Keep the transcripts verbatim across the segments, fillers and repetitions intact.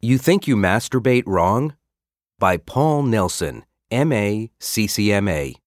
You Think You Masturbate Wrong? By Paul Nelson, M A C C M A.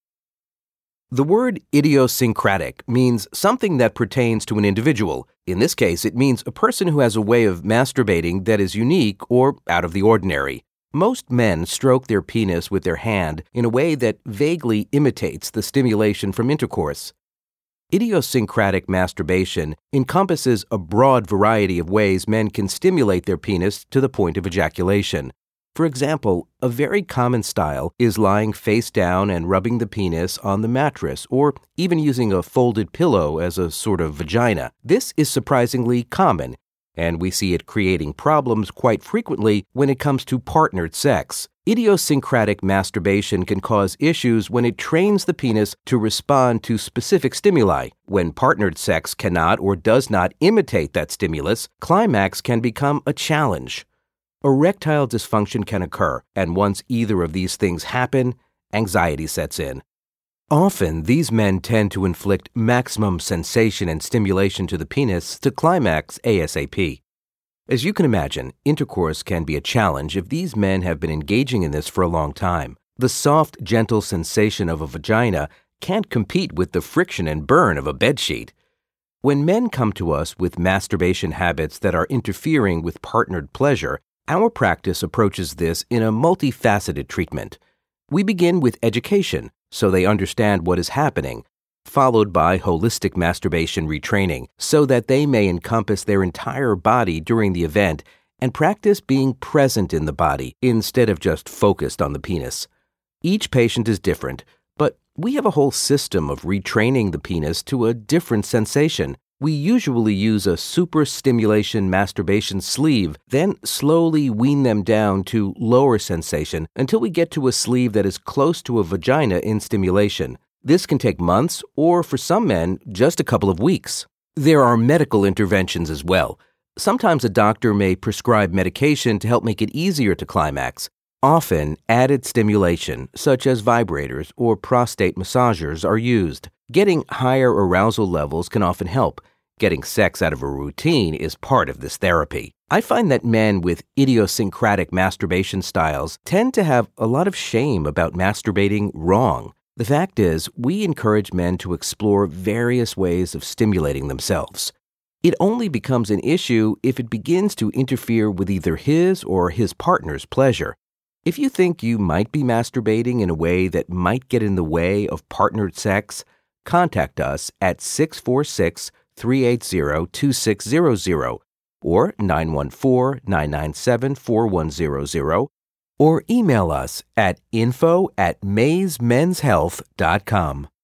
The word idiosyncratic means something that pertains to an individual. In this case, it means a person who has a way of masturbating that is unique or out of the ordinary. Most men stroke their penis with their hand in a way that vaguely imitates the stimulation from intercourse. Idiosyncratic masturbation encompasses a broad variety of ways men can stimulate their penis to the point of ejaculation. For example, a very common style is lying face down and rubbing the penis on the mattress, or even using a folded pillow as a sort of vagina. This is surprisingly common, and we see it creating problems quite frequently when it comes to partnered sex. Idiosyncratic masturbation can cause issues when it trains the penis to respond to specific stimuli. When partnered sex cannot or does not imitate that stimulus, climax can become a challenge. Erectile dysfunction can occur, and once either of these things happen, anxiety sets in. Often, these men tend to inflict maximum sensation and stimulation to the penis to climax ASAP. As you can imagine, intercourse can be a challenge if these men have been engaging in this for a long time. The soft, gentle sensation of a vagina can't compete with the friction and burn of a bedsheet. When men come to us with masturbation habits that are interfering with partnered pleasure, our practice approaches this in a multifaceted treatment. We begin with education, so they understand what is happening, followed by holistic masturbation retraining, so that they may encompass their entire body during the event and practice being present in the body instead of just focused on the penis. Each patient is different, but we have a whole system of retraining the penis to a different sensation. We usually use a super-stimulation masturbation sleeve, then slowly wean them down to lower sensation until we get to a sleeve that is close to a vagina in stimulation. This can take months, or for some men, just a couple of weeks. There are medical interventions as well. Sometimes a doctor may prescribe medication to help make it easier to climax. Often, added stimulation, such as vibrators or prostate massagers, are used. Getting higher arousal levels can often help. Getting sex out of a routine is part of this therapy. I find that men with idiosyncratic masturbation styles tend to have a lot of shame about masturbating wrong. The fact is, we encourage men to explore various ways of stimulating themselves. It only becomes an issue if it begins to interfere with either his or his partner's pleasure. If you think you might be masturbating in a way that might get in the way of partnered sex, contact us at six four six, three eight zero, two six zero zero or nine one four, nine nine seven, four one zero zero, or email us at info at mays mens health dot com.